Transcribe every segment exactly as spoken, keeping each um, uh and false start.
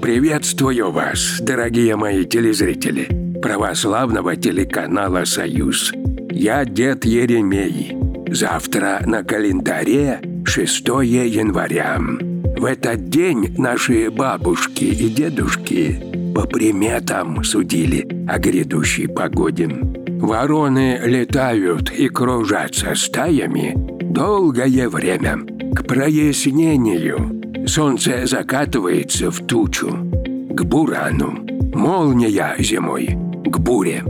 Приветствую вас, дорогие мои телезрители православного телеканала «Союз». Я дед Еремей. Завтра на календаре шестое января. В этот день наши бабушки и дедушки по приметам судили о грядущей погоде. Вороны летают и кружатся стаями долгое время. К прояснению солнце закатывается в тучу, к бурану, молния зимой, к буре.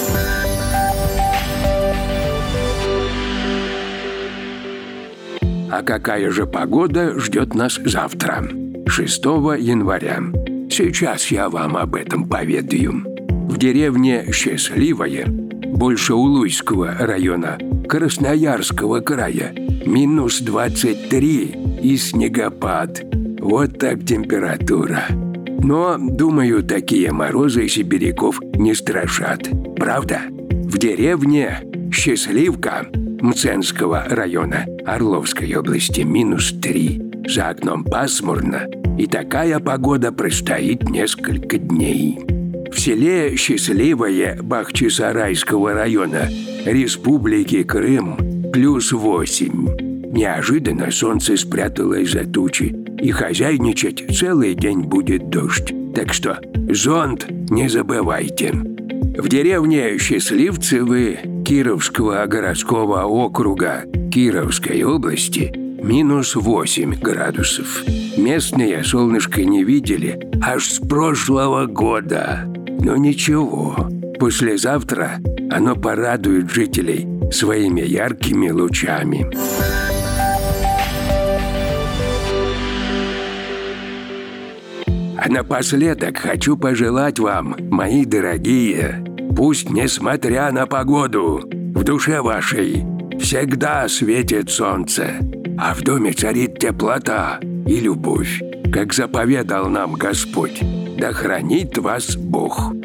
А какая же погода ждет нас завтра, шестого января? Сейчас я вам об этом поведаю. В деревне Счастливое Большеулуйского района Красноярского края минус двадцать три и снегопад. Вот так температура. Но, думаю, такие морозы сибиряков не страшат. Правда? В деревне Счастливка Мценского района Орловской области минус три. За окном пасмурно, и такая погода простоит несколько дней. В селе Счастливое Бахчисарайского района Республики Крым плюс восемь. Неожиданно солнце спряталось за тучи, и хозяйничать целый день будет дождь. Так что зонт не забывайте. В деревне Счастливцевы Кировского городского округа Кировской области минус восемь градусов. Местные солнышко не видели аж с прошлого года. Но ничего, послезавтра оно порадует жителей своими яркими лучами. А напоследок хочу пожелать вам, мои дорогие, пусть, несмотря на погоду, в душе вашей всегда светит солнце, а в доме царит теплота и любовь, как заповедал нам Господь. Да хранит вас Бог.